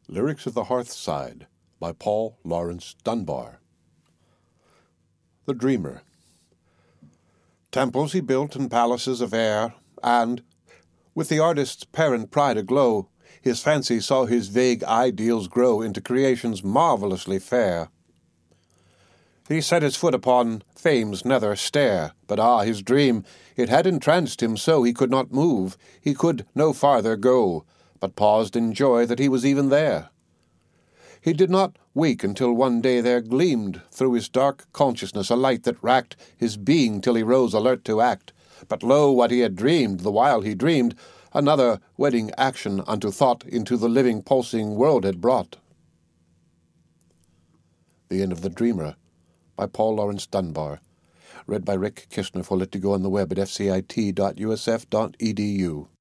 Lyrics of the Hearthside by Paul Laurence Dunbar. The Dreamer. Temples he built and palaces of air, and, with the artist's parent pride aglow, his fancy saw his vague ideals grow into creations marvelously fair. He set his foot upon fame's nether stair, but his dream, it had entranced him so he could not move, he could no farther go, but paused in joy that he was even there. He did not wake until one day there gleamed through his dark consciousness a light that racked his being till he rose alert to act. But lo, what he had dreamed, the while he dreamed, another wedding action unto thought into the living pulsing world had brought. The End of the Dreamer by Paul Laurence Dunbar. Read by Rick Kishner for Let to Go on the web at fcit.usf.edu.